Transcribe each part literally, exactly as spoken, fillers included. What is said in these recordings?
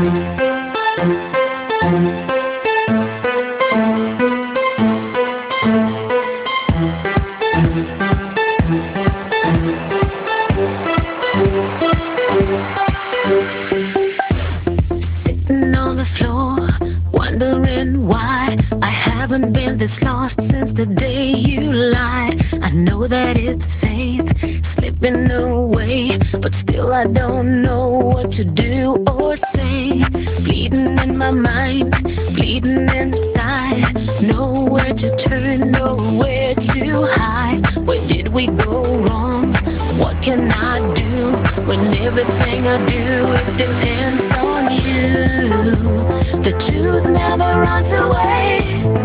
Sitting on the floor, wondering why I haven't been this lost since the day you lied. I know that it's faith slipping away, but still I don't know what to do or say. Bleeding in my mind, bleeding inside, nowhere to turn, nowhere to hide. Where did we go wrong? What can I do when everything I do, it depends on you? The truth never runs away.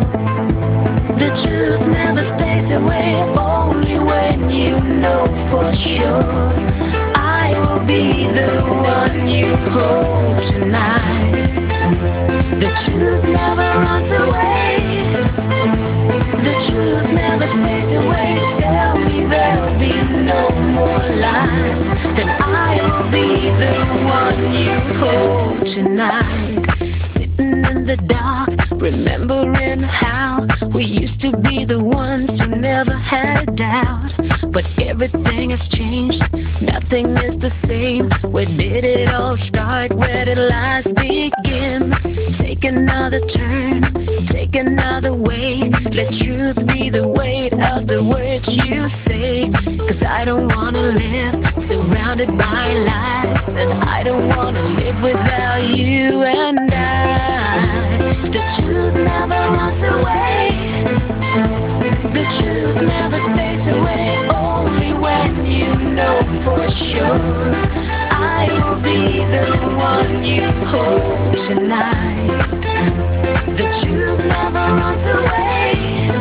The truth never stays away. Only when you know for sure I will be the one you hold tonight. The truth never runs away. The truth never stays away. Tell me there'll be no more lies. Then I will be the one you hold tonight. Sitting in the dark, remembering how we used to be the ones who never had a doubt. But everything has changed, nothing is the same. Where did it all start? Where did lies begin? Take another turn, take another way. Let truth be the weight of the words you say. Cause I don't wanna live surrounded by lies, and I don't wanna live without you and I. The truth never runs away. The truth never stays away. Only when you know for sure I will be the one you hold tonight. The truth never runs away.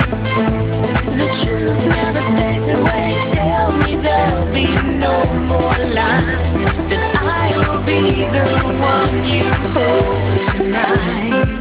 The truth never stays away. Tell me there'll be no more lies. Then I will be the one you hold tonight.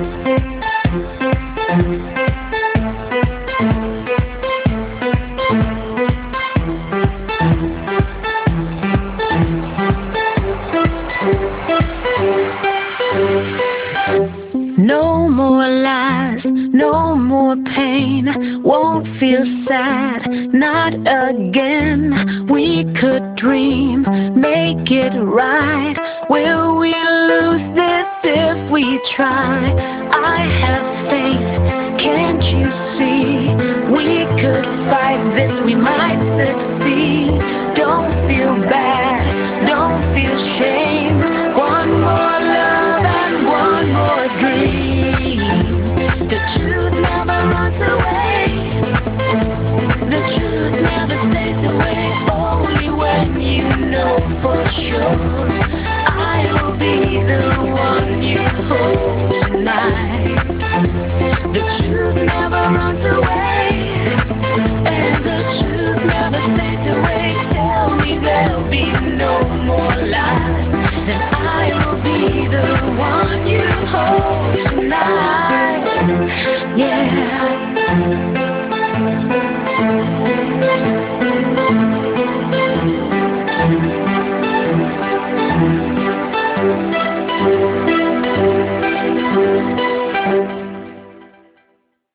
No more lies, no more pain. Won't feel sad, not again. We could dream, make it right. Will we lose this if we try? I have faith, can't you see? We could fight this, we might succeed. Don't feel bad, don't feel shame. One more love and one more dream. The truth never runs away. The truth never stays away. Only when you know for sure I will be the one you hold tonight. The truth never runs away, and the truth never stays away. Tell me there'll be